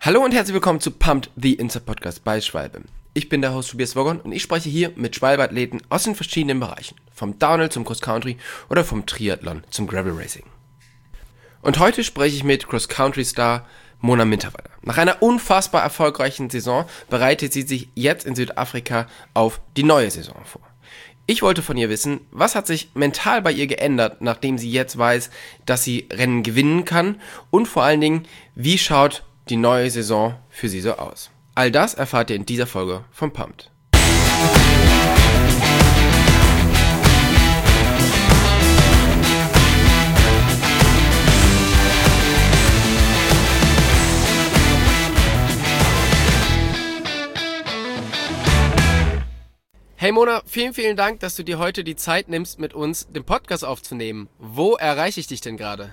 Hallo und herzlich willkommen zu Pumped, the Insta-Podcast bei Schwalbe. Ich bin der Host Tobias Wogon und ich spreche hier mit Schwalbe-Athleten aus den verschiedenen Bereichen. Vom Downhill zum Cross-Country oder vom Triathlon zum Gravel Racing. Und heute spreche ich mit Cross-Country-Star Mona Minterwalder. Nach einer unfassbar erfolgreichen Saison bereitet sie sich jetzt in Südafrika auf die neue Saison vor. Ich wollte von ihr wissen, was hat sich mental bei ihr geändert, nachdem sie jetzt weiß, dass sie Rennen gewinnen kann, und vor allen Dingen, wie schaut die neue Saison für sie so aus. All das erfahrt ihr in dieser Folge von Pumped. Hey Mona, vielen Dank, dass du dir heute die Zeit nimmst, mit uns den Podcast aufzunehmen. Wo erreiche ich dich denn gerade?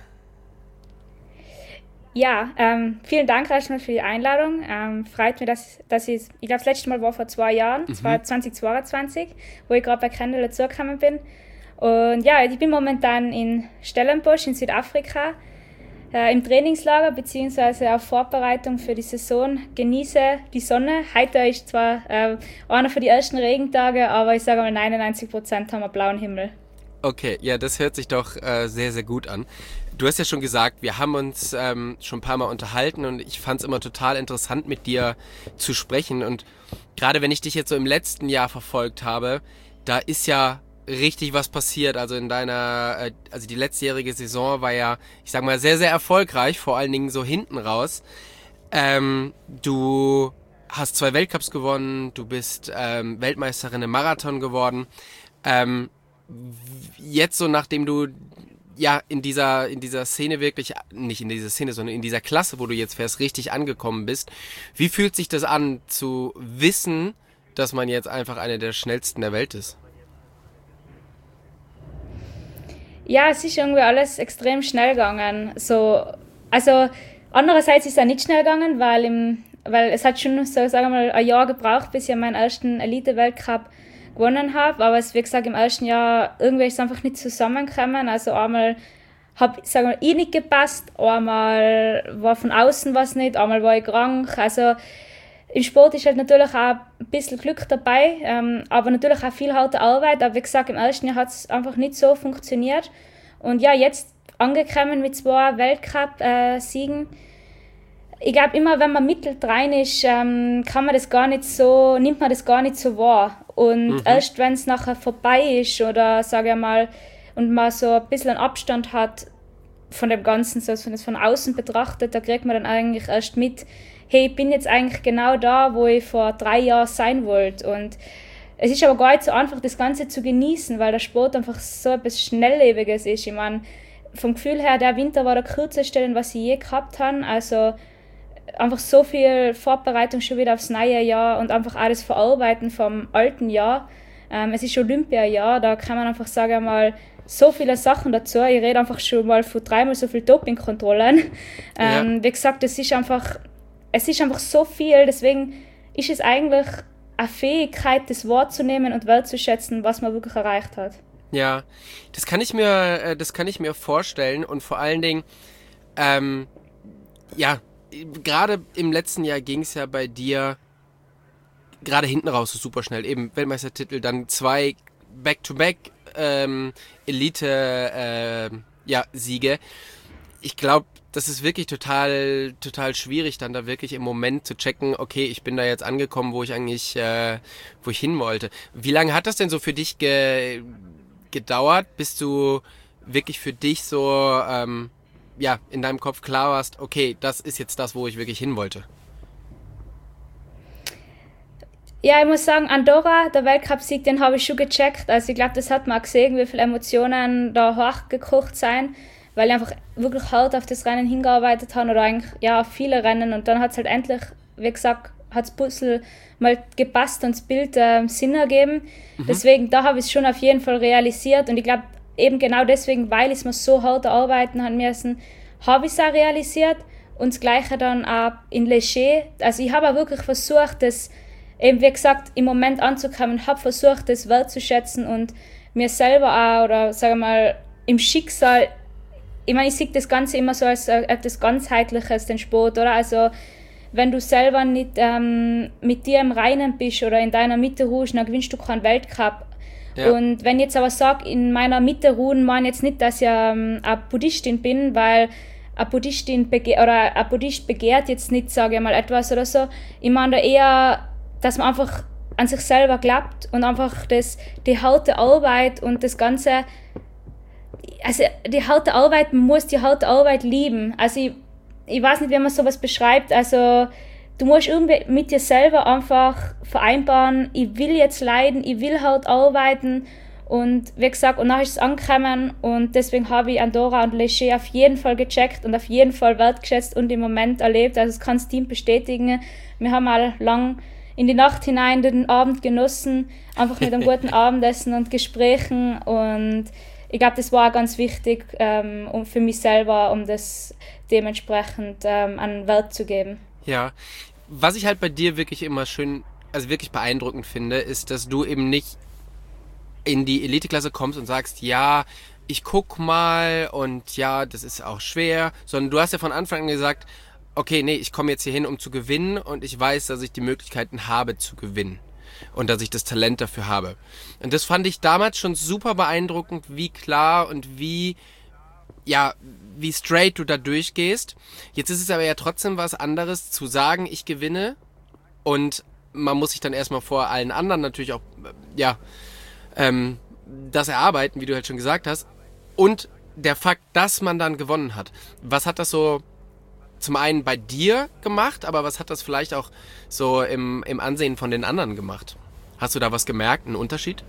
Ja, vielen Dank erstmal für die Einladung. Freut mich, dass ich glaube, das letzte Mal war vor 2 Jahren, das war 2022, wo ich gerade bei Kendall dazugekommen bin. Und ja, ich bin momentan in Stellenbosch in Südafrika im Trainingslager bzw. auf Vorbereitung für die Saison. Genieße die Sonne. Heute ist zwar einer von den ersten Regentage, aber ich sage mal 99% haben wir blauen Himmel. Okay, ja, das hört sich doch sehr gut an. Du hast ja schon gesagt, wir haben uns schon ein paar Mal unterhalten und ich fand es immer total interessant, mit dir zu sprechen. Und gerade wenn ich dich jetzt so im letzten Jahr verfolgt habe, da ist ja richtig was passiert. Also also die letztjährige Saison war ja, ich sag mal, sehr erfolgreich, vor allen Dingen so hinten raus. Du hast 2 Weltcups gewonnen, du bist Weltmeisterin im Marathon geworden. Jetzt so, nachdem du ja in dieser Szene wirklich, nicht in dieser Szene, sondern in dieser Klasse, wo du jetzt fährst, richtig angekommen bist, wie fühlt sich das an, zu wissen, dass man jetzt einfach eine der schnellsten der Welt ist? Ja, es ist irgendwie alles extrem schnell gegangen. Also andererseits ist es auch nicht schnell gegangen, weil es hat schon so, sagen wir mal, ein Jahr gebraucht, bis ich meinen ersten Elite-Weltcup gewonnen habe, aber es, wie gesagt, im ersten Jahr irgendwie ist es einfach nicht zusammengekommen. Also einmal habe ich nicht gepasst, einmal war von außen was nicht, einmal war ich krank. Also im Sport ist halt natürlich auch ein bisschen Glück dabei, aber natürlich auch viel harte Arbeit. Aber wie gesagt, im ersten Jahr hat es einfach nicht so funktioniert. Und ja, jetzt angekommen mit 2 Weltcup-Siegen. Ich glaube, immer wenn man mittendrin ist, nimmt man das gar nicht so wahr. Und erst wenn es nachher vorbei ist oder, sage ich mal, und man so ein bisschen einen Abstand hat von dem Ganzen, so wenn es von außen betrachtet, da kriegt man dann eigentlich erst mit, hey, ich bin jetzt eigentlich genau da, wo ich vor 3 Jahren sein wollte. Und es ist aber gar nicht so einfach, das Ganze zu genießen, weil der Sport einfach so etwas Schnelllebiges ist. Ich meine, vom Gefühl her, der Winter war der kürzeste, was ich je gehabt habe. Also einfach so viel Vorbereitung schon wieder aufs neue Jahr und einfach alles verarbeiten vom alten Jahr. Es ist Olympiajahr, da kann man einfach sagen, mal so viele Sachen dazu. Ich rede einfach schon mal von 3-mal so viel Dopingkontrollen. Wie gesagt, es ist einfach so viel, deswegen ist es eigentlich eine Fähigkeit, das wahrzunehmen und wertzuschätzen, was man wirklich erreicht hat. Ja, das kann ich mir vorstellen, und vor allen Dingen, gerade im letzten Jahr ging es ja bei dir gerade hinten raus so super schnell. Eben Weltmeistertitel, dann 2 Back-to-Back Elite-Siege. Ich glaube, das ist wirklich total schwierig, dann da wirklich im Moment zu checken, okay, ich bin da jetzt angekommen, wo ich hin wollte. Wie lange hat das denn so für dich gedauert, bis du wirklich für dich so in deinem Kopf klar warst, okay, das ist jetzt das, wo ich wirklich hin wollte? Ja, ich muss sagen, Andorra, der Weltcup-Sieg, den habe ich schon gecheckt. Also ich glaube, das hat man auch gesehen, wie viele Emotionen da hochgekocht sind, weil ich einfach wirklich hart auf das Rennen hingearbeitet habe oder eigentlich auf viele Rennen. Und dann hat es halt endlich, wie gesagt, hat das Puzzle mal gepasst und das Bild Sinn ergeben. Deswegen, da habe ich es schon auf jeden Fall realisiert. Und ich glaube, eben genau deswegen, weil ich es mir so hart erarbeiten haben müssen, habe ich es auch realisiert. Und das Gleiche dann auch in Leger. Also ich habe auch wirklich versucht, das eben, wie gesagt, im Moment anzukommen, habe versucht, das wertzuschätzen und mir selber auch, oder sagen wir mal, im Schicksal, ich meine, ich sehe das Ganze immer so als etwas Ganzheitliches, den Sport, oder? Also wenn du selber nicht mit dir im Reinen bist oder in deiner Mitte ruhst, dann gewinnst du keinen Weltcup. Ja. Und wenn ich jetzt aber sage, in meiner Mitte ruhen, meine ich jetzt nicht, dass ich eine Buddhistin bin, weil ein Buddhist begehrt jetzt nicht, sage ich mal, etwas oder so. Ich meine da eher, dass man einfach an sich selber glaubt und einfach die harte Arbeit und das Ganze, also die harte Arbeit, man muss die harte Arbeit lieben. Also ich weiß nicht, wie man sowas beschreibt, also du musst irgendwie mit dir selber einfach vereinbaren, ich will jetzt leiden, ich will hart arbeiten und wie gesagt, und dann ist es angekommen und deswegen habe ich Andorra und Leger auf jeden Fall gecheckt und auf jeden Fall wertgeschätzt und im Moment erlebt, also das kann das Team bestätigen. Wir haben mal lang in die Nacht hinein den Abend genossen, einfach mit einem guten Abendessen und Gesprächen und ich glaube, das war auch ganz wichtig für mich selber, um das dementsprechend an Wert zu geben. Ja, was ich halt bei dir wirklich immer schön, also wirklich beeindruckend finde, ist, dass du eben nicht in die Eliteklasse kommst und sagst, ja, ich guck mal und ja, das ist auch schwer, sondern du hast ja von Anfang an gesagt, okay, nee, ich komme jetzt hier hin, um zu gewinnen und ich weiß, dass ich die Möglichkeiten habe zu gewinnen und dass ich das Talent dafür habe. Und das fand ich damals schon super beeindruckend, wie klar und wie straight du da durchgehst. Jetzt ist es aber ja trotzdem was anderes zu sagen, ich gewinne und man muss sich dann erstmal vor allen anderen natürlich auch, das erarbeiten, wie du halt schon gesagt hast und der Fakt, dass man dann gewonnen hat. Was hat das so zum einen bei dir gemacht, aber was hat das vielleicht auch so im Ansehen von den anderen gemacht? Hast du da was gemerkt, einen Unterschied?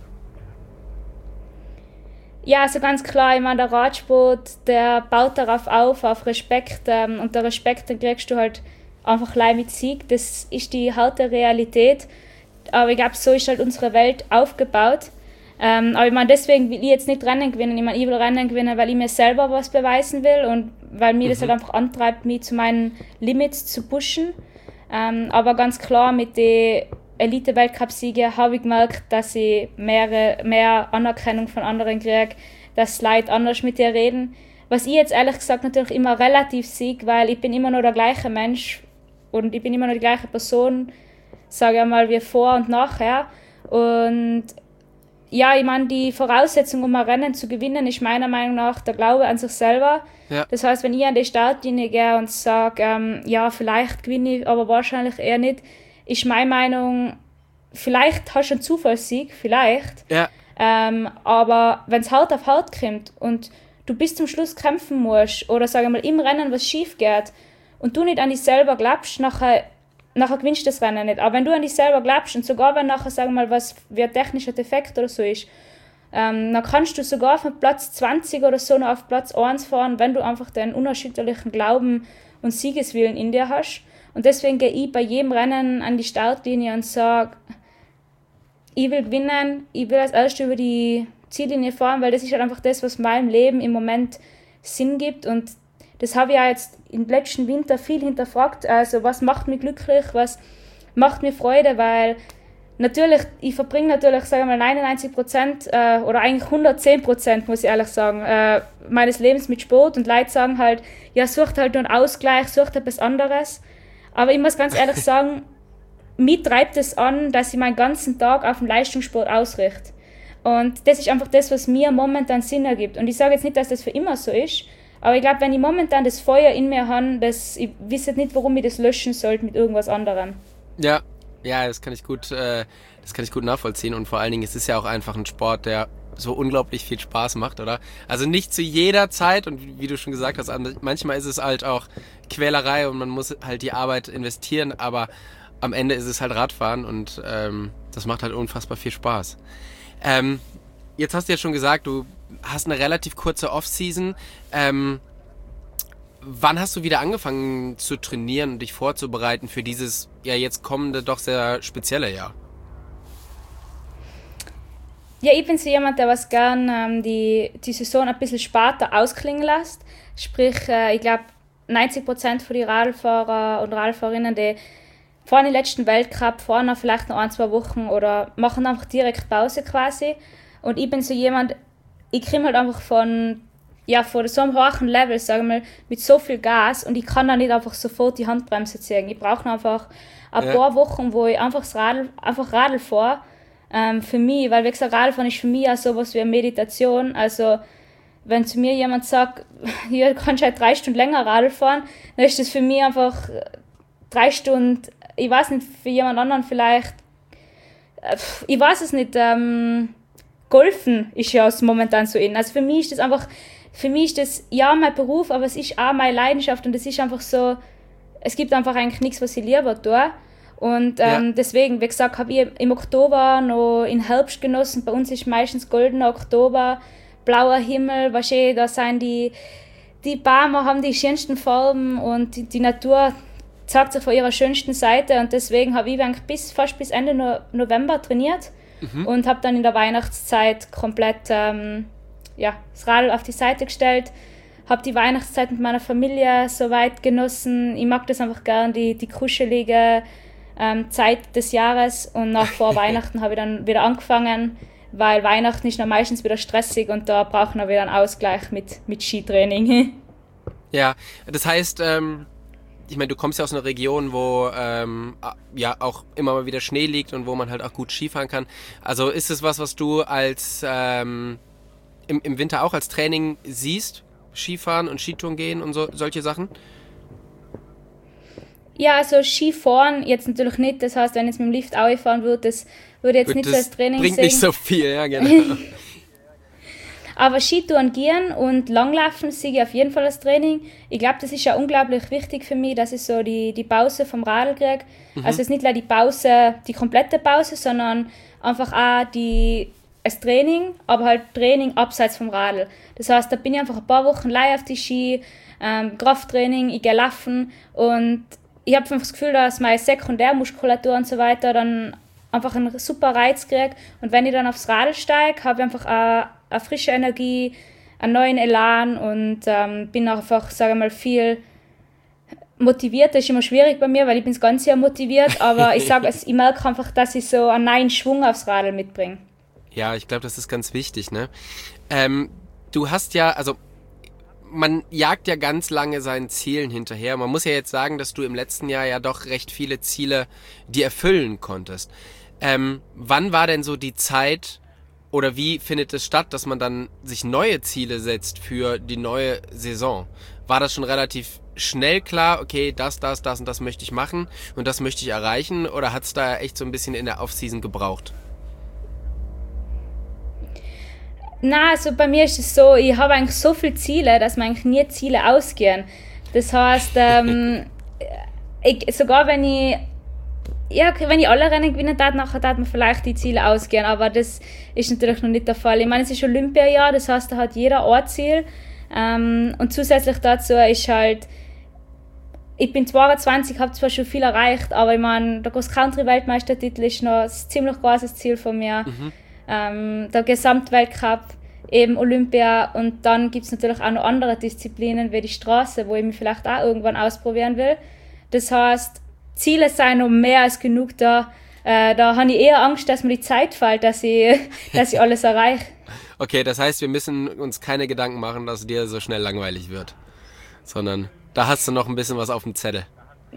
Ja, also ganz klar, ich meine, der Radsport, der baut darauf auf Respekt und der Respekt, den kriegst du halt einfach gleich mit Sieg, das ist die harte Realität, aber ich glaube, so ist halt unsere Welt aufgebaut. Aber ich meine, deswegen will ich jetzt nicht Rennen gewinnen. Ich meine, ich will Rennen gewinnen, weil ich mir selber was beweisen will und weil mir das halt einfach antreibt, mich zu meinen Limits zu pushen. Aber ganz klar, mit den Elite-Weltcup-Siegen habe ich gemerkt, dass ich mehr Anerkennung von anderen kriege, dass Leute anders mit dir reden. Was ich jetzt ehrlich gesagt natürlich immer relativ sehe, weil ich bin immer noch der gleiche Mensch und ich bin immer noch die gleiche Person, sage ich mal, wie vor und nachher. Und ja, ich meine, die Voraussetzung, um ein Rennen zu gewinnen, ist meiner Meinung nach der Glaube an sich selber. Ja. Das heißt, wenn ich an die Startlinie gehe und sage, ja, vielleicht gewinne ich, aber wahrscheinlich eher nicht, ist meine Meinung, vielleicht hast du einen Zufallssieg, vielleicht. Ja. Aber wenn es hart auf hart kommt und du bis zum Schluss kämpfen musst oder, sage ich mal, im Rennen was schief geht und du nicht an dich selber glaubst, nachher gewinnst du das Rennen nicht. Aber wenn du an dich selber glaubst und sogar wenn nachher, sagen wir mal, was wie ein technischer Defekt oder so ist, dann kannst du sogar von Platz 20 oder so noch auf Platz 1 fahren, wenn du einfach den unerschütterlichen Glauben und Siegeswillen in dir hast. Und deswegen gehe ich bei jedem Rennen an die Startlinie und sage, ich will gewinnen, ich will als Erster über die Ziellinie fahren, weil das ist halt einfach das, was meinem Leben im Moment Sinn gibt. Und das habe ich ja jetzt im letzten Winter viel hinterfragt. Also was macht mich glücklich, was macht mir Freude, weil natürlich, ich verbringe natürlich, sagen wir mal, 99% oder eigentlich 110%, muss ich ehrlich sagen, meines Lebens mit Sport und Leute sagen halt, ja, sucht halt nur einen Ausgleich, sucht etwas anderes. Aber ich muss ganz ehrlich sagen, mich treibt es an, dass ich meinen ganzen Tag auf den Leistungssport ausrichte. Und das ist einfach das, was mir momentan Sinn ergibt. Und ich sage jetzt nicht, dass das für immer so ist, aber ich glaube, wenn ich momentan das Feuer in mir habe, ich weiß nicht, warum ich das löschen sollte mit irgendwas anderem. Ja, das kann ich gut nachvollziehen. Und vor allen Dingen, es ist ja auch einfach ein Sport, der so unglaublich viel Spaß macht, oder? Also nicht zu jeder Zeit und wie du schon gesagt hast, manchmal ist es halt auch Quälerei und man muss halt die Arbeit investieren, aber am Ende ist es halt Radfahren und das macht halt unfassbar viel Spaß. Jetzt hast du ja schon gesagt, du hast eine relativ kurze Off-Season. Wann hast du wieder angefangen zu trainieren und dich vorzubereiten für dieses ja jetzt kommende, doch sehr spezielle Jahr? Ja, ich bin so jemand, der was gern die Saison ein bisschen später ausklingen lässt. Sprich, ich glaube, 90% von den Radfahrer und Radfahrerinnen, die fahren den letzten Weltcup, fahren dann vielleicht noch 1-2 Wochen oder machen einfach direkt Pause quasi. Und ich bin so jemand, ich komme halt einfach von ja, von so einem hohen Level, sagen wir, mit so viel Gas und ich kann da nicht einfach sofort die Handbremse ziehen. Ich brauche einfach ein paar Wochen, wo ich einfach Radl fahre, für mich, weil wie gesagt, Radfahren ist für mich auch sowas wie eine Meditation. Also wenn zu mir jemand sagt, ja, du kannst halt 3 Stunden länger Radl fahren, dann ist das für mich einfach 3 Stunden, ich weiß nicht, für jemand anderen vielleicht, ich weiß es nicht, Golfen ist ja momentan so in. Also für mich ist das ja mein Beruf, aber es ist auch meine Leidenschaft und es ist einfach so, es gibt einfach eigentlich nichts, was ich lieber tue. Und deswegen, wie gesagt, habe ich im Oktober noch in Herbst genossen. Bei uns ist meistens goldener Oktober, blauer Himmel, da sind die Bäume haben die schönsten Farben und die Natur zeigt sich von ihrer schönsten Seite und deswegen habe ich eigentlich fast bis Ende November trainiert und habe dann in der Weihnachtszeit komplett das Radl auf die Seite gestellt, habe die Weihnachtszeit mit meiner Familie so weit genossen. Ich mag das einfach gern, die kuschelige Zeit des Jahres und nach vor Weihnachten habe ich dann wieder angefangen, weil Weihnachten ist dann meistens wieder stressig und da brauchen wir wieder einen Ausgleich mit Skitraining. Ja, das heißt, ich meine, du kommst ja aus einer Region, wo ja auch immer mal wieder Schnee liegt und wo man halt auch gut Skifahren kann. Also ist es was du als im Winter auch als Training siehst? Skifahren und Skitouren gehen und solche Sachen? Ja, also Skifahren jetzt natürlich nicht. Das heißt, wenn ich jetzt mit dem Lift fahren würde, das würde ich jetzt nicht so als Training bringt sehen. Nicht so viel, ja genau. Aber Skitouren gehen und Langlaufen sehe ich auf jeden Fall als Training. Ich glaube, das ist ja unglaublich wichtig für mich, dass ich so die Pause vom Radl kriege. Also es ist nicht nur die Pause, die komplette Pause, sondern einfach auch das Training, aber halt Training abseits vom Radl. Das heißt, da bin ich einfach ein paar Wochen live auf die Ski, Krafttraining, ich gehe laufen und ich habe einfach das Gefühl, dass meine Sekundärmuskulatur und so weiter dann einfach einen super Reiz kriege. Und wenn ich dann aufs Radl steige, habe ich einfach eine frische Energie, einen neuen Elan und bin einfach, sage ich mal, viel motiviert. Das ist immer schwierig bei mir, weil ich bin das ganze Jahr motiviert, aber ich merke einfach, dass ich so einen neuen Schwung aufs Radl mitbringe. Ja, ich glaube, das ist ganz wichtig, ne? Du hast ja, also man jagt ja ganz lange seinen Zielen hinterher. Man muss ja jetzt sagen, dass du im letzten Jahr ja doch recht viele Ziele dir erfüllen konntest. Wann war denn so die Zeit oder wie findet es statt, dass man dann sich neue Ziele setzt für die neue Saison? War das schon relativ schnell klar, okay, das und das möchte ich machen und das möchte ich erreichen oder hat es da echt so ein bisschen in der Offseason gebraucht? Na, also bei mir ist es so, ich habe eigentlich so viele Ziele, dass mir eigentlich nie Ziele ausgehen. Das heißt, sogar wenn ich alle Rennen gewinnen darf, nachher darf mir vielleicht die Ziele ausgehen, aber das ist natürlich noch nicht der Fall. Ich meine, es ist Olympiajahr, das heißt, da hat jeder ein Ziel. Und zusätzlich dazu ist halt, ich bin 22, habe zwar schon viel erreicht, aber ich meine, der Cross-Country-Weltmeistertitel ist noch ein ziemlich großes Ziel von mir. Der Gesamtweltcup, eben Olympia und dann gibt es natürlich auch noch andere Disziplinen wie die Straße, wo ich mich vielleicht auch irgendwann ausprobieren will. Das heißt, Ziele sind noch mehr als genug da. Da habe ich eher Angst, dass mir die Zeit fällt, dass ich alles erreiche. Okay, das heißt, wir müssen uns keine Gedanken machen, dass dir so schnell langweilig wird, sondern da hast du noch ein bisschen was auf dem Zettel.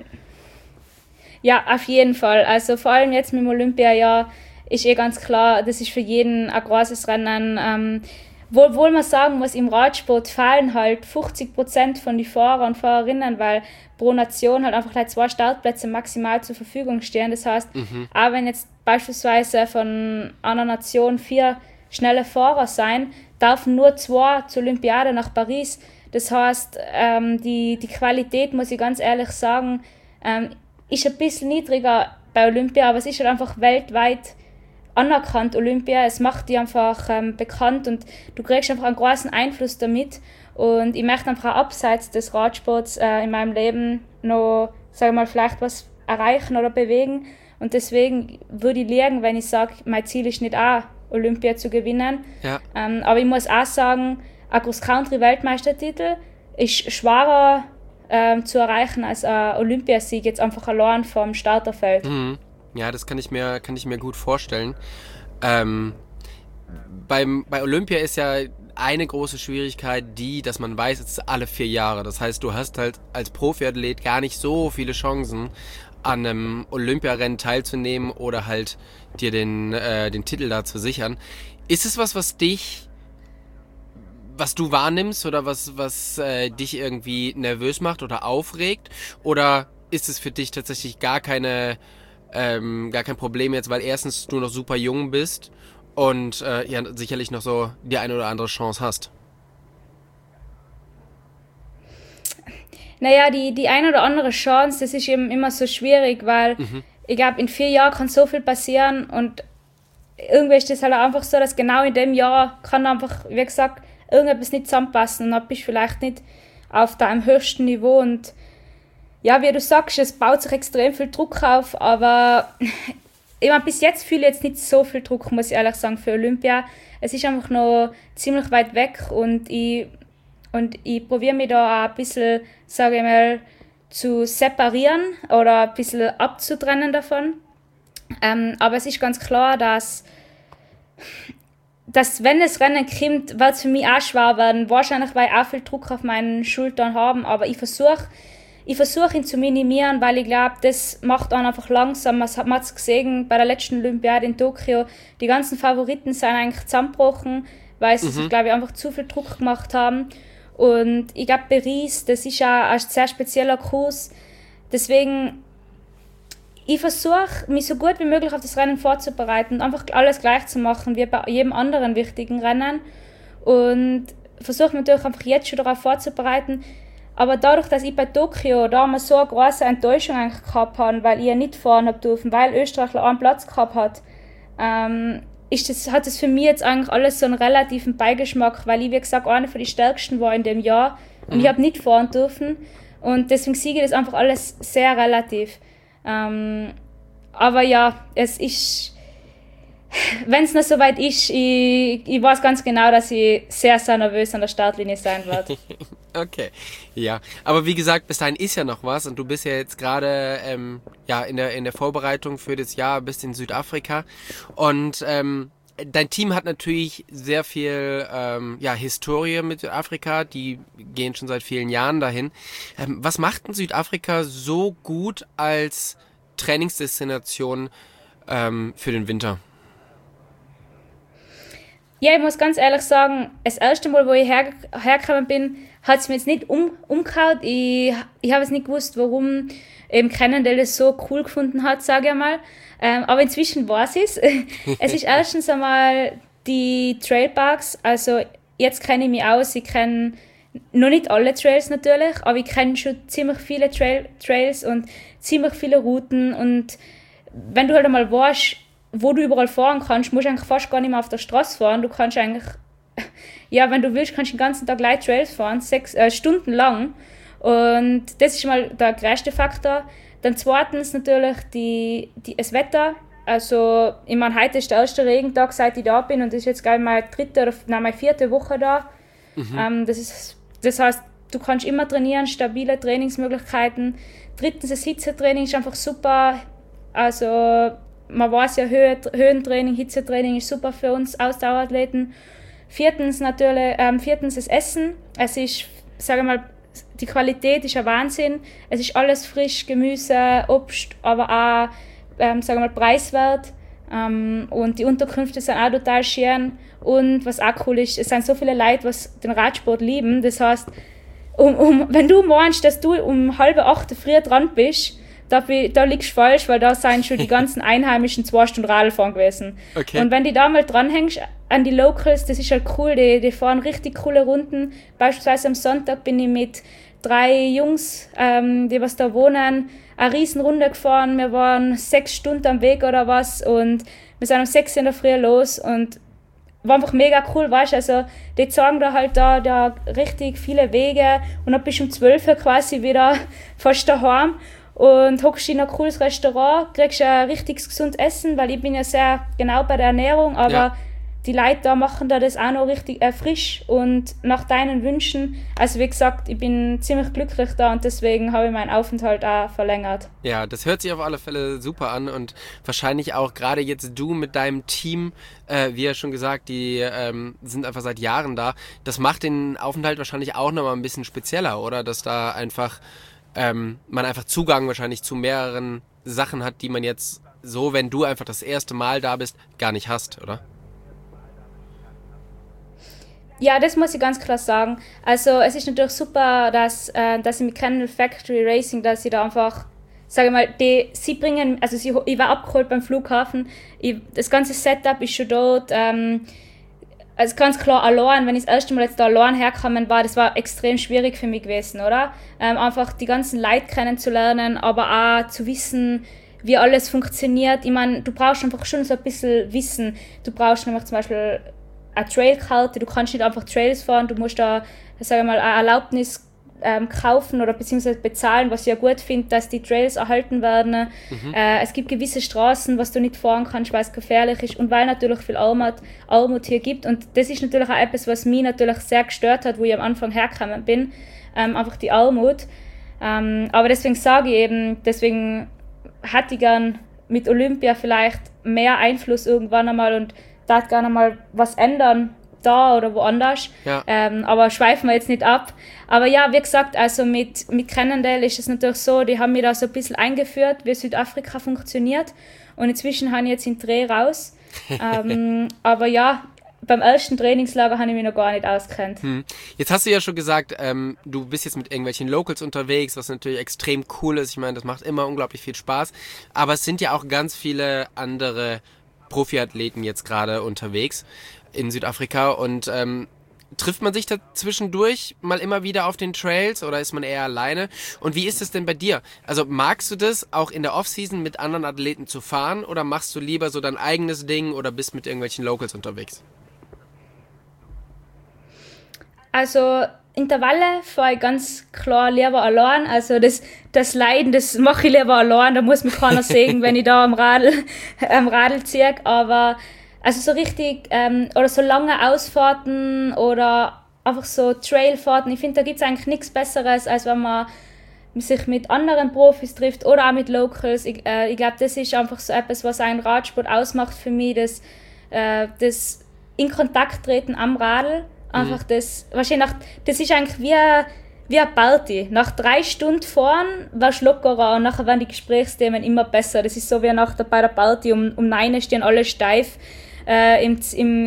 Ja, auf jeden Fall. Also vor allem jetzt mit dem Olympiajahr ist ganz klar, das ist für jeden ein großes Rennen. Wohl man sagen muss, im Radsport fehlen halt 50% von den Fahrer und Fahrerinnen, weil pro Nation halt einfach 2 Startplätze maximal zur Verfügung stehen. Das heißt, auch wenn jetzt beispielsweise von einer Nation 4 schnelle Fahrer sein, dürfen nur 2 zur Olympiade nach Paris. Das heißt, die Qualität, muss ich ganz ehrlich sagen, ist ein bisschen niedriger bei Olympia, aber es ist halt einfach weltweit anerkannt, Olympia. Es macht die einfach bekannt und du kriegst einfach einen großen Einfluss damit. Und ich möchte einfach auch abseits des Radsports in meinem Leben noch, sage mal, vielleicht was erreichen oder bewegen. Und deswegen würde ich liegen, wenn ich sage, mein Ziel ist nicht auch, Olympia zu gewinnen. Ja. Aber ich muss auch sagen, ein Cross-Country-Weltmeistertitel ist schwerer zu erreichen als ein Olympiasieg, jetzt einfach allein vom Starterfeld. Ja, das kann ich mir gut vorstellen. Bei Olympia ist ja eine große Schwierigkeit dass man weiß, es ist alle 4 Jahre. Das heißt, du hast halt als Profiathlet gar nicht so viele Chancen, an einem Olympiarennen teilzunehmen oder halt dir den Titel da zu sichern. Ist es was du wahrnimmst oder was dich irgendwie nervös macht oder aufregt? Oder ist es für dich tatsächlich gar kein Problem jetzt, weil erstens du noch super jung bist und ja sicherlich noch so die eine oder andere Chance hast? Naja, die eine oder andere Chance, das ist eben immer so schwierig, weil ich glaube, in 4 Jahren kann so viel passieren und irgendwie ist das halt einfach so, dass genau in dem Jahr kann einfach, wie gesagt, irgendetwas nicht zusammenpassen und dann bist du vielleicht nicht auf deinem höchsten Niveau und ja, wie du sagst, es baut sich extrem viel Druck auf, aber ich meine, bis jetzt fühle ich jetzt nicht so viel Druck, muss ich ehrlich sagen, für Olympia. Es ist einfach noch ziemlich weit weg und ich probiere mich da auch ein bisschen, sage ich mal, zu separieren oder ein bisschen abzutrennen davon. Aber es ist ganz klar, dass wenn das Rennen kommt, wird es für mich auch schwer werden. Wahrscheinlich, weil ich auch viel Druck auf meinen Schultern habe, aber ich versuche ihn zu minimieren, weil ich glaube, das macht einen einfach langsam. Man hat es gesehen bei der letzten Olympiade in Tokio. Die ganzen Favoriten sind eigentlich zusammengebrochen, weil sie sich, glaube ich, einfach zu viel Druck gemacht haben. Und ich glaube, Paris, das ist auch ein sehr spezieller Kurs. Deswegen, ich versuche, mich so gut wie möglich auf das Rennen vorzubereiten und einfach alles gleich zu machen wie bei jedem anderen wichtigen Rennen. Und versuche mich natürlich einfach jetzt schon darauf vorzubereiten. Aber dadurch, dass ich bei Tokio da so eine große Enttäuschung eigentlich gehabt habe, weil ich ja nicht fahren habe dürfen, weil Österreich einen Platz gehabt hat, hat das für mich jetzt eigentlich alles so einen relativen Beigeschmack, weil ich, wie gesagt, eine von den Stärksten war in dem Jahr und ich habe nicht fahren dürfen und deswegen sehe ich das einfach alles sehr relativ. Aber ja, es ist, wenn es noch so weit ist, ich weiß ganz genau, dass ich sehr, sehr nervös an der Startlinie sein werde. Okay, ja. Aber wie gesagt, bis dahin ist ja noch was und du bist ja jetzt gerade in der Vorbereitung für das Jahr, bist in Südafrika und dein Team hat natürlich sehr viel Historie mit Südafrika, die gehen schon seit vielen Jahren dahin. Was macht denn Südafrika so gut als Trainingsdestination für den Winter? Ja, ich muss ganz ehrlich sagen, das erste Mal, wo ich hergekommen bin, hat es mir jetzt nicht umgehauen. Ich habe es nicht gewusst, warum eben Cannondale das so cool gefunden hat, sage ich mal. Aber inzwischen weiß ich es. Es ist erstens einmal die Trailparks. Also jetzt kenne ich mich aus. Ich kenne noch nicht alle Trails natürlich, aber ich kenne schon ziemlich viele Trails und ziemlich viele Routen. Und wenn du halt einmal weißt, wo du überall fahren kannst, musst du eigentlich fast gar nicht mehr auf der Straße fahren. Du kannst eigentlich, ja, wenn du willst, kannst du den ganzen Tag gleich Trails fahren, 6 Stunden lang. Und das ist mal der größte Faktor. Dann zweitens natürlich das Wetter. Also, ich meine, heute ist der erste Regentag, seit ich da bin, und das ist jetzt, glaube ich, meine 4. Woche da. Das heißt, du kannst immer trainieren, stabile Trainingsmöglichkeiten. Drittens, das Hitzetraining ist einfach super. Also, man weiß ja, Höhentraining, Hitzetraining ist super für uns Ausdauerathleten. Viertens das Essen. Es ist, sage ich mal, die Qualität ist ein Wahnsinn. Es ist alles frisch, Gemüse, Obst, aber auch, sagen wir mal, preiswert. Und die Unterkünfte sind auch total schön. Und was auch cool ist, es sind so viele Leute, die den Radsport lieben. Das heißt, wenn du meinst, dass du um 7:30 früh dran bist, da liegst du falsch, weil da sind schon die ganzen Einheimischen 2 Stunden Radfahren gewesen. Okay. Und wenn du da mal dranhängst an die Locals, das ist halt cool, die fahren richtig coole Runden. Beispielsweise am Sonntag bin ich mit 3 Jungs, die was da wohnen, eine Riesenrunde gefahren. Wir waren 6 Stunden am Weg oder was und wir sind um 6 in der Früh los und war einfach mega cool, weißt du, also die zeigen da halt da richtig viele Wege und dann bist du um 12 Uhr quasi wieder fast daheim und hockst in ein cooles Restaurant, kriegst ein richtig gesundes Essen, weil ich bin ja sehr genau bei der Ernährung, aber die Leute da machen da das auch noch richtig frisch und nach deinen Wünschen. Also wie gesagt, ich bin ziemlich glücklich da und deswegen habe ich meinen Aufenthalt auch verlängert. Ja, das hört sich auf alle Fälle super an und wahrscheinlich auch gerade jetzt du mit deinem Team, wie ja schon gesagt, die sind einfach seit Jahren da. Das macht den Aufenthalt wahrscheinlich auch nochmal ein bisschen spezieller, oder? Dass da einfach man einfach Zugang wahrscheinlich zu mehreren Sachen hat, die man jetzt so, wenn du einfach das erste Mal da bist, gar nicht hast, oder? Ja, das muss ich ganz klar sagen. Also es ist natürlich super, dass ich mit Cannondale Factory Racing, dass ich da einfach, sage ich mal, sie bringen, also ich war abgeholt beim Flughafen, das ganze Setup ist schon dort, also ganz klar allein, wenn ich das erste Mal jetzt da allein hergekommen war, das war extrem schwierig für mich gewesen, oder? Einfach die ganzen Leute kennenzulernen, aber auch zu wissen, wie alles funktioniert. Ich meine, du brauchst einfach schon so ein bisschen Wissen. Du brauchst nämlich zum Beispiel eine Trailkarte, du kannst nicht einfach Trails fahren, du musst da, sagen wir mal, eine Erlaubnis kaufen oder beziehungsweise bezahlen, was ich ja gut finde, dass die Trails erhalten werden. Es gibt gewisse Straßen, was du nicht fahren kannst, weil es gefährlich ist und weil natürlich viel Armut hier gibt. Und das ist natürlich auch etwas, was mich natürlich sehr gestört hat, wo ich am Anfang hergekommen bin. Einfach die Armut. Aber deswegen sage ich eben, deswegen hätte ich gern mit Olympia vielleicht mehr Einfluss irgendwann einmal und da gerne mal was ändern, da oder woanders. Ja. Aber schweifen wir jetzt nicht ab. Aber ja, wie gesagt, also mit Cannondale ist es natürlich so, die haben mir da so ein bisschen eingeführt, wie Südafrika funktioniert. Und inzwischen habe ich jetzt den Dreh raus. Aber ja, beim ersten Trainingslager habe ich mich noch gar nicht ausgekannt. Jetzt hast du ja schon gesagt, du bist jetzt mit irgendwelchen Locals unterwegs, was natürlich extrem cool ist. Ich meine, das macht immer unglaublich viel Spaß. Aber es sind ja auch ganz viele andere Profiathleten jetzt gerade unterwegs in Südafrika und trifft man sich da zwischendurch mal immer wieder auf den Trails oder ist man eher alleine? Und wie ist es denn bei dir? Also magst du das auch in der Offseason mit anderen Athleten zu fahren oder machst du lieber so dein eigenes Ding oder bist mit irgendwelchen Locals unterwegs? Also Intervalle fahre ich ganz klar lieber allein. Also das Leiden, das mache ich lieber allein. Da muss mich keiner sehen, wenn ich da am Radl ziehe. Aber also so richtig, oder so lange Ausfahrten oder einfach so Trailfahrten, ich finde, da gibt es eigentlich nichts Besseres, als wenn man sich mit anderen Profis trifft oder auch mit Locals. Ich glaube, das ist einfach so etwas, was einen Radsport ausmacht für mich, das in Kontakt treten am Radl. Einfach das ist eigentlich wie eine Party. Nach 3 Stunden fahren warst du lockerer und nachher werden die Gesprächsthemen immer besser. Das ist so wie bei der Party. Um 9 stehen alle steif im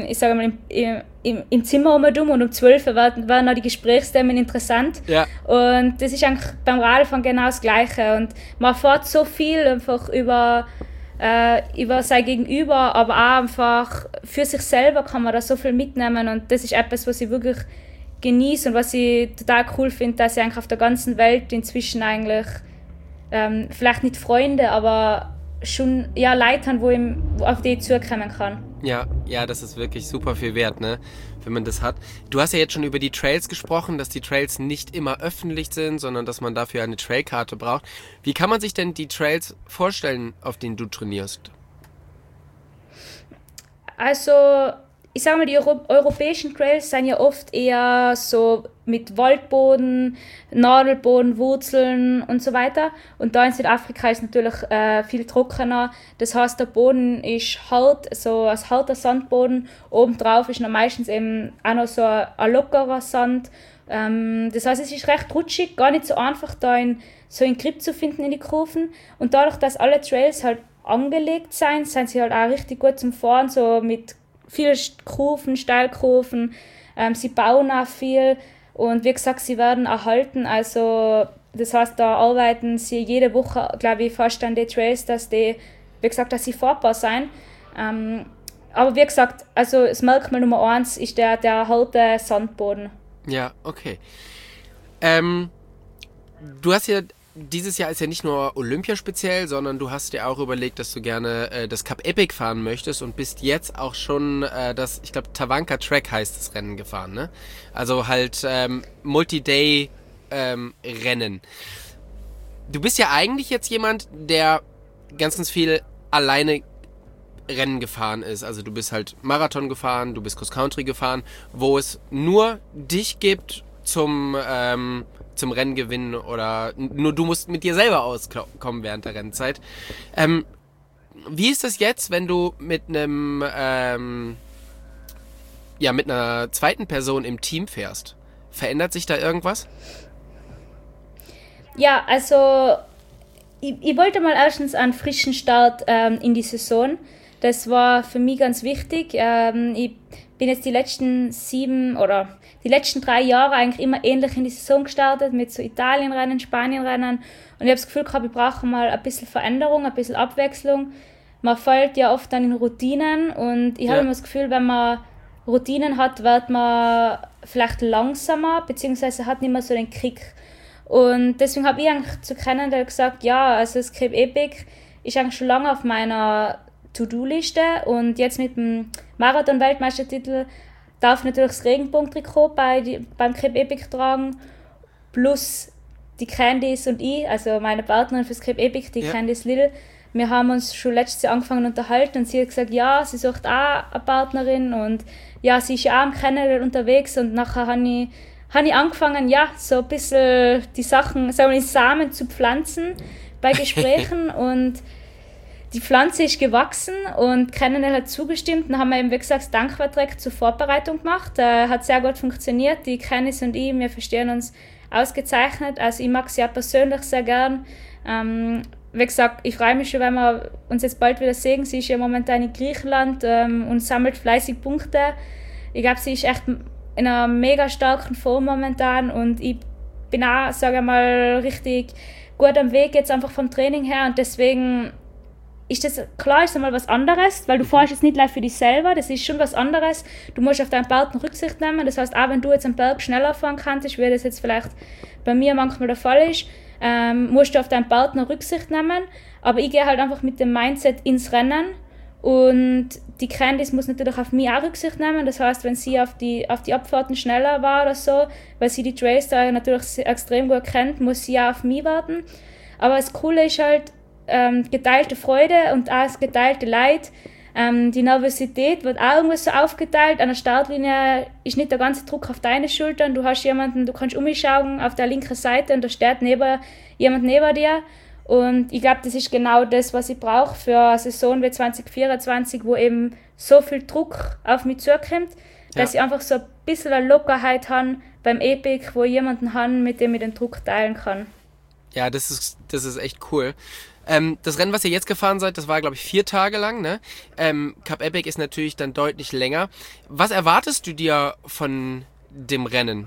Zimmer um und um 12 werden auch die Gesprächsthemen interessant. Ja. Und das ist eigentlich beim Radfahren genau das Gleiche. Und man fährt so viel einfach über sein Gegenüber, aber auch einfach für sich selber kann man da so viel mitnehmen und das ist etwas, was ich wirklich genieße und was ich total cool finde, dass ich eigentlich auf der ganzen Welt inzwischen eigentlich vielleicht nicht Freunde, aber schon Leute haben, auf die ich zukommen kann. Ja, das ist wirklich super viel wert, ne? Wenn man das hat. Du hast ja jetzt schon über die Trails gesprochen, dass die Trails nicht immer öffentlich sind, sondern dass man dafür eine Trailkarte braucht. Wie kann man sich denn die Trails vorstellen, auf denen du trainierst? Also, ich sage mal, die europäischen Trails sind ja oft eher so mit Waldboden, Nadelboden, Wurzeln und so weiter. Und da in Südafrika ist natürlich viel trockener. Das heißt, der Boden ist hart, so ein harter Sandboden. Obendrauf ist noch meistens eben auch noch so ein lockerer Sand. Das heißt, es ist recht rutschig, gar nicht so einfach, da so einen Grip zu finden in die Kurven. Und dadurch, dass alle Trails halt angelegt sind sie halt auch richtig gut zum Fahren, so mit vielen Kurven, Steilkurven. Sie bauen auch viel. Und wie gesagt, sie werden erhalten, also das heißt, da arbeiten sie jede Woche, glaube ich, fast an die Trails, dass sie fahrbar sind. Aber wie gesagt, also das Merkmal Nummer 1 ist der harte Sandboden. Ja, okay. Du hast ja, dieses Jahr ist ja nicht nur Olympia speziell, sondern du hast dir auch überlegt, dass du gerne das Cup Epic fahren möchtest und bist jetzt auch schon ich glaube, Tavanka Track heißt das Rennen gefahren, ne? Also halt Multi-Day Rennen. Du bist ja eigentlich jetzt jemand, der ganz viel alleine Rennen gefahren ist, also du bist halt Marathon gefahren, du bist Cross-Country gefahren, wo es nur dich gibt zum Renngewinnen oder nur du musst mit dir selber auskommen während der Rennzeit. Wie ist das jetzt, wenn du mit einem mit einer zweiten Person im Team fährst? Verändert sich da irgendwas? Ja, also ich wollte mal erstens einen frischen Start in die Saison. Das war für mich ganz wichtig. Ich bin jetzt die letzten 3 Jahre eigentlich immer ähnlich in die Saison gestartet, mit so Italienrennen, Spanienrennen. Und ich habe das Gefühl gehabt, ich brauche mal ein bisschen Veränderung, ein bisschen Abwechslung. Man fällt ja oft dann in Routinen und ich habe immer das Gefühl, wenn man Routinen hat, wird man vielleicht langsamer, beziehungsweise hat nicht mehr so den Kick. Und deswegen habe ich eigentlich zu Cannondale gesagt, ja, also das Cape Epic ist eigentlich schon lange auf meiner To-Do-Liste und jetzt mit dem Marathon-Weltmeistertitel darf natürlich das Regenbogen-Trikot beim Cape Epic tragen, plus die Candice und ich, also meine Partnerin fürs Cape Epic, die Candice Little. Wir haben uns schon letztes Jahr angefangen zu unterhalten und sie hat gesagt, ja, sie sucht auch eine Partnerin und ja, sie ist ja auch im Cannondale unterwegs und nachher habe ich angefangen, ja, so ein bisschen die Sachen, sagen wir, die Samen zu pflanzen bei Gesprächen und die Pflanze ist gewachsen und Cannondale hat zugestimmt. Dann haben wir eben, wie gesagt, das Dankvertrag zur Vorbereitung gemacht. Hat sehr gut funktioniert. Die Candice und ich, wir verstehen uns ausgezeichnet. Also ich mag sie auch persönlich sehr gern. Wie gesagt, ich freue mich schon, wenn wir uns jetzt bald wieder sehen. Sie ist ja momentan in Griechenland und sammelt fleißig Punkte. Ich glaube, sie ist echt in einer mega starken Form momentan und ich bin auch, sage ich mal, richtig gut am Weg jetzt einfach vom Training her und deswegen ist das, klar ist einmal was anderes, weil du fährst jetzt nicht gleich für dich selber, das ist schon was anderes. Du musst auf deinen Partner Rücksicht nehmen, das heißt, auch wenn du jetzt am Berg schneller fahren kannst, wie das jetzt vielleicht bei mir manchmal der Fall ist, musst du auf deinen Partner Rücksicht nehmen, aber ich gehe halt einfach mit dem Mindset ins Rennen und die Candice muss natürlich auf mich auch Rücksicht nehmen, das heißt, wenn sie auf die Abfahrten schneller war oder so, weil sie die Trails da natürlich extrem gut kennt, muss sie auch auf mich warten. Aber das Coole ist halt, geteilte Freude und auch das geteilte Leid. Die Nervosität wird auch irgendwo so aufgeteilt. An der Startlinie ist nicht der ganze Druck auf deine Schultern. Du hast jemanden, du kannst umschauen auf der linken Seite und da steht jemand neben dir. Und ich glaube, das ist genau das, was ich brauche für eine Saison wie 2024, wo eben so viel Druck auf mich zukommt, dass ich einfach so ein bisschen eine Lockerheit habe beim Epic, wo ich jemanden habe, mit dem ich den Druck teilen kann. Ja, das ist echt cool. Das Rennen, was ihr jetzt gefahren seid, das war, glaube ich, 4 Tage lang, ne? Cape Epic ist natürlich dann deutlich länger. Was erwartest du dir von dem Rennen?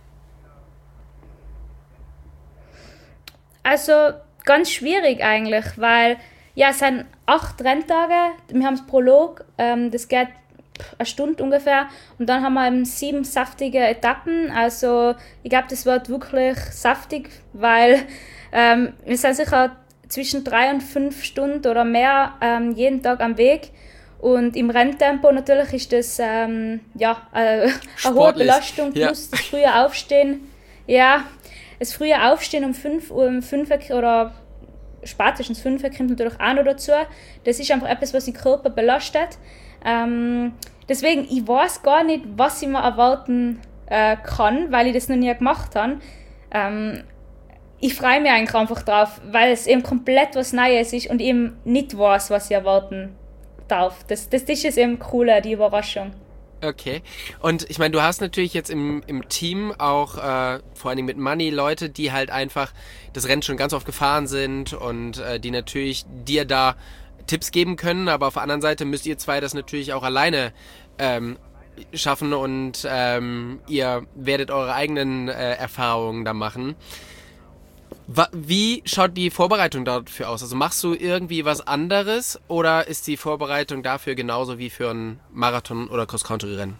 Also ganz schwierig eigentlich, weil ja, es sind 8 Renntage, wir haben das Prolog, das geht eine Stunde ungefähr und dann haben wir eben 7 saftige Etappen, also ich glaube, das wird wirklich saftig, weil wir sind sicher zwischen 3 und 5 Stunden oder mehr jeden Tag am Weg und im Renntempo natürlich ist das eine hohe Belastung plus das frühe Aufstehen. Ja, das frühe Aufstehen um 5 Uhr oder spätestens 5 Uhr kommt natürlich auch noch dazu. Das ist einfach etwas, was den Körper belastet. Deswegen, ich weiß gar nicht, was ich mir erwarten kann, weil ich das noch nie gemacht habe. Ich freue mich eigentlich einfach drauf, weil es eben komplett was Neues ist und ich eben nicht weiß, was ich erwarten darf. Das ist es eben cooler, die Überraschung. Okay. Und ich meine, du hast natürlich jetzt im Team auch vor allen Dingen mit Money Leute, die halt einfach das Rennen schon ganz oft gefahren sind und die natürlich dir da Tipps geben können, aber auf der anderen Seite müsst ihr zwei das natürlich auch alleine schaffen und ihr werdet eure eigenen Erfahrungen da machen. Wie schaut die Vorbereitung dafür aus? Also machst du irgendwie was anderes oder ist die Vorbereitung dafür genauso wie für ein Marathon- oder Cross-Country-Rennen?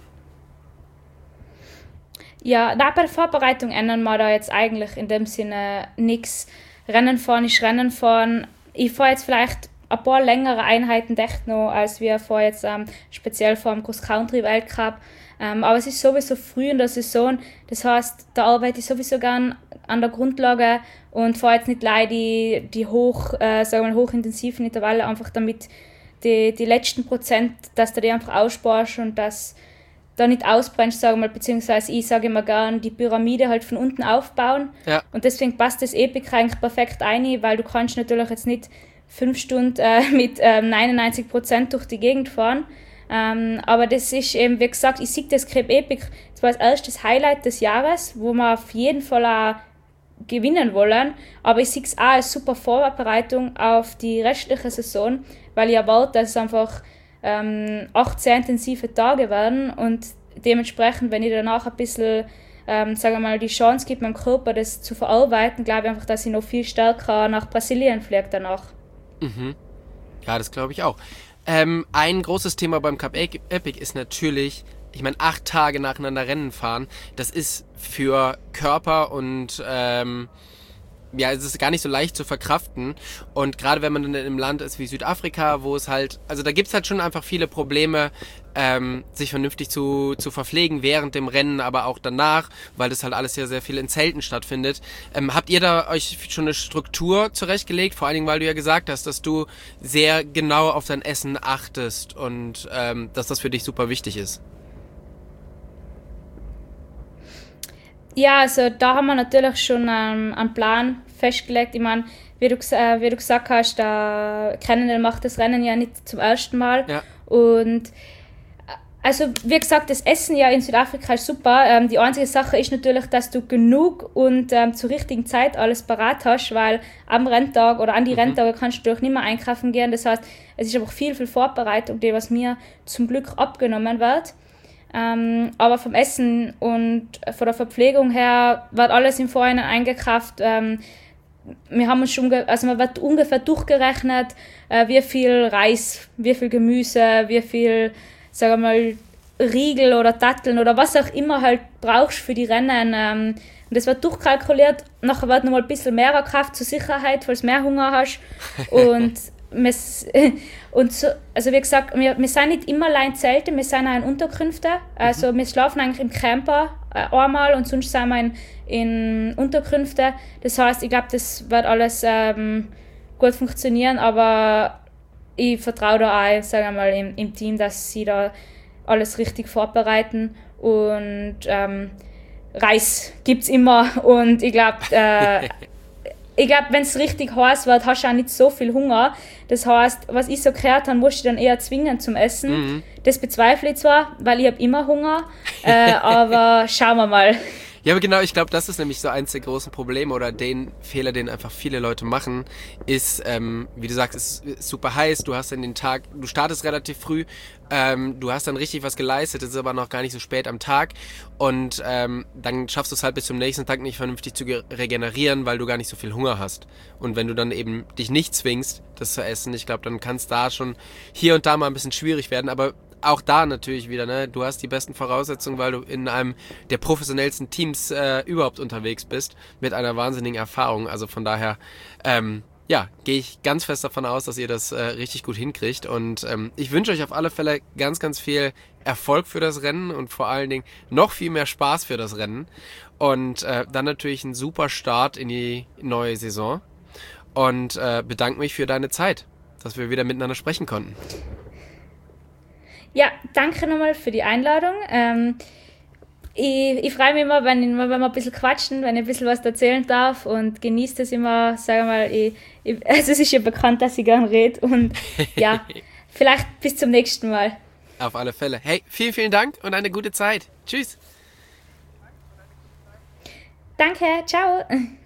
Ja, bei der Vorbereitung ändern wir da jetzt eigentlich in dem Sinne nichts. Rennen fahren ist Rennen fahren. Ich fahre jetzt vielleicht ein paar längere Einheiten echt noch, als wir vor jetzt speziell vor dem Cross-Country-Weltcup. Aber es ist sowieso früh in der Saison, das heißt, da arbeite ich sowieso gern an der Grundlage und fahre jetzt nicht gleich die hochintensiven Intervalle, einfach damit die letzten Prozent, dass du die einfach aussparst und dass da nicht ausbrennst, sagen wir mal, beziehungsweise ich sage immer gern, die Pyramide halt von unten aufbauen. Ja. Und deswegen passt das Epic eigentlich perfekt ein, weil du kannst natürlich jetzt nicht 5 Stunden mit 99% durch die Gegend fahren. Aber das ist eben, wie gesagt, ich sehe das Crêpe Epic, das war das erste Highlight des Jahres, wo wir auf jeden Fall auch gewinnen wollen. Aber ich sehe es auch als super Vorbereitung auf die restliche Saison, weil ich erwarte, dass es einfach 8 sehr intensive Tage werden und dementsprechend, wenn ich danach ein bisschen, sagen wir mal, die Chance gibt, meinem Körper das zu verarbeiten, glaube ich einfach, dass ich noch viel stärker nach Brasilien fliege danach. Mhm. Ja, das glaube ich auch. Ein großes Thema beim Cup Epic ist natürlich, ich meine, 8 Tage nacheinander Rennen fahren, das ist für Körper und ja, es ist gar nicht so leicht zu verkraften. Und gerade wenn man dann in einem Land ist wie Südafrika, wo es halt, also da gibt's halt schon einfach viele Probleme, sich vernünftig zu verpflegen während dem Rennen, aber auch danach, weil das halt alles ja sehr viel in Zelten stattfindet. Habt ihr da euch schon eine Struktur zurechtgelegt? Vor allen Dingen, weil du ja gesagt hast, dass du sehr genau auf dein Essen achtest und dass das für dich super wichtig ist. Ja, also da haben wir natürlich schon einen Plan festgelegt. Ich meine, wie du gesagt hast, der Kennedy macht das Rennen ja nicht zum ersten Mal. Ja. Und also wie gesagt, das Essen ja in Südafrika ist super. Die einzige Sache ist natürlich, dass du genug und zur richtigen Zeit alles parat hast, weil am Renntag oder an die Renntage kannst du natürlich nicht mehr einkaufen gehen. Das heißt, es ist einfach viel Vorbereitung, die was mir zum Glück abgenommen wird. Aber vom Essen und von der Verpflegung her wird alles im Vorhinein eingekauft. Wir haben uns schon, man wird ungefähr durchgerechnet, wie viel Reis, wie viel Gemüse, wie viel, sagen wir mal, Riegel oder Datteln oder was auch immer halt brauchst für die Rennen. Und das wird durchkalkuliert. Nachher wird nochmal ein bisschen mehr gekauft zur Sicherheit, falls du mehr Hunger hast. Und so, also wie gesagt, wir sind nicht immer allein Zelte, wir sind auch in Unterkünfte. Also wir schlafen eigentlich im Camper einmal und sonst sind wir in Unterkünfte. Das heißt, ich glaube, das wird alles gut funktionieren, aber ich vertraue da auch, sagen wir mal, im Team, dass sie da alles richtig vorbereiten. Und Reis gibt es immer und ich glaube, wenn es richtig heiß wird, hast du auch nicht so viel Hunger. Das heißt, was ich so gehört habe, musst du dann eher zwingen zum Essen. Das bezweifle ich zwar, weil ich habe immer Hunger, aber schauen wir mal. Ja, aber genau, ich glaube, das ist nämlich so eins der großen Probleme oder den Fehler, den einfach viele Leute machen, ist, wie du sagst, es ist super heiß, du hast dann den Tag, du startest relativ früh, du hast dann richtig was geleistet, es ist aber noch gar nicht so spät am Tag und dann schaffst du es halt bis zum nächsten Tag nicht vernünftig zu regenerieren, weil du gar nicht so viel Hunger hast. Und wenn du dann eben dich nicht zwingst, das zu essen, ich glaube, dann kann es da schon hier und da mal ein bisschen schwierig werden, aber auch da natürlich wieder, ne? Du hast die besten Voraussetzungen, weil du in einem der professionellsten Teams überhaupt unterwegs bist, mit einer wahnsinnigen Erfahrung. Also von daher, ja, gehe ich ganz fest davon aus, dass ihr das richtig gut hinkriegt. Und ich wünsche euch auf alle Fälle ganz, ganz viel Erfolg für das Rennen und vor allen Dingen noch viel mehr Spaß für das Rennen. Und dann natürlich einen super Start in die neue Saison. Und bedanke mich für deine Zeit, dass wir wieder miteinander sprechen konnten. Ja, danke nochmal für die Einladung. Ich freue mich immer, wenn wir ein bisschen quatschen, wenn ich ein bisschen was erzählen darf und genieße das immer, sage mal, also es ist ja bekannt, dass ich gern rede und ja, vielleicht bis zum nächsten Mal. Auf alle Fälle. Hey, vielen, vielen Dank und eine gute Zeit. Tschüss. Danke, ciao.